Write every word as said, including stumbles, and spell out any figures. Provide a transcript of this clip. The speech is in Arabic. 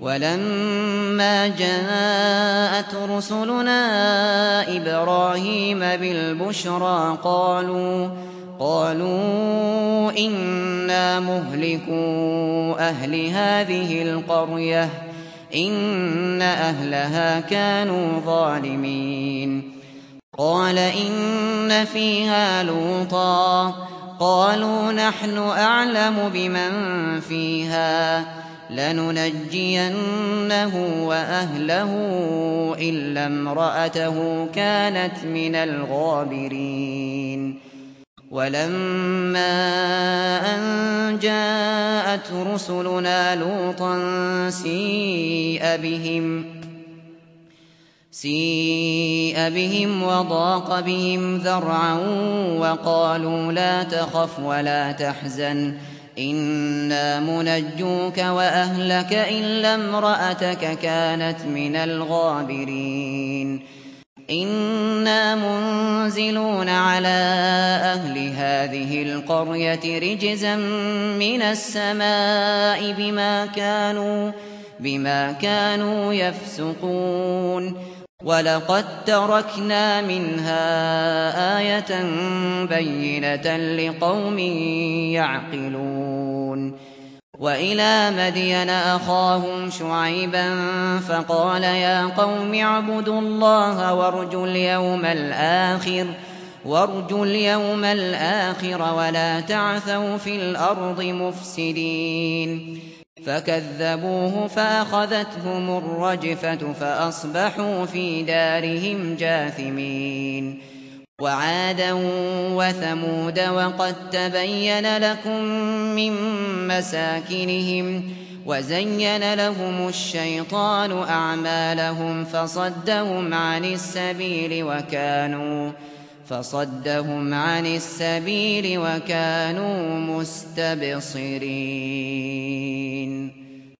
ولما جاءت رسلنا إبراهيم بالبشرى قالوا قالوا إنا مهلكو أهل هذه القرية إن أهلها كانوا ظالمين. قال إن فيها لوطا قالوا نحن أعلم بمن فيها لننجينه وأهله إلا امرأته كانت من الغابرين. ولما أن جاءت رسلنا لوطا سيء بهم سيء بهم وضاق بهم ذرعا وقالوا لا تخف ولا تحزن إنا منجوك وأهلك إلا امرأتك كانت من الغابرين. إنا منزلون على أهل هذه القرية رجزا من السماء بما كانوا بما كانوا يفسقون. ولقد تركنا منها آية بينة لقوم يعقلون. وإلى مدين أخاهم شعيبا فقال يا قوم اعبدوا الله وارجوا اليوم الآخر وارجوا اليوم الآخر ولا تعثوا في الأرض مفسدين. فكذبوه فأخذتهم الرجفة فأصبحوا في دارهم جاثمين. وعادا وثمود وقد تبين لكم من مساكنهم وزين لهم الشيطان أعمالهم فصدهم عن السبيل وكانوا فصدهم عن السبيل وكانوا مستبصرين.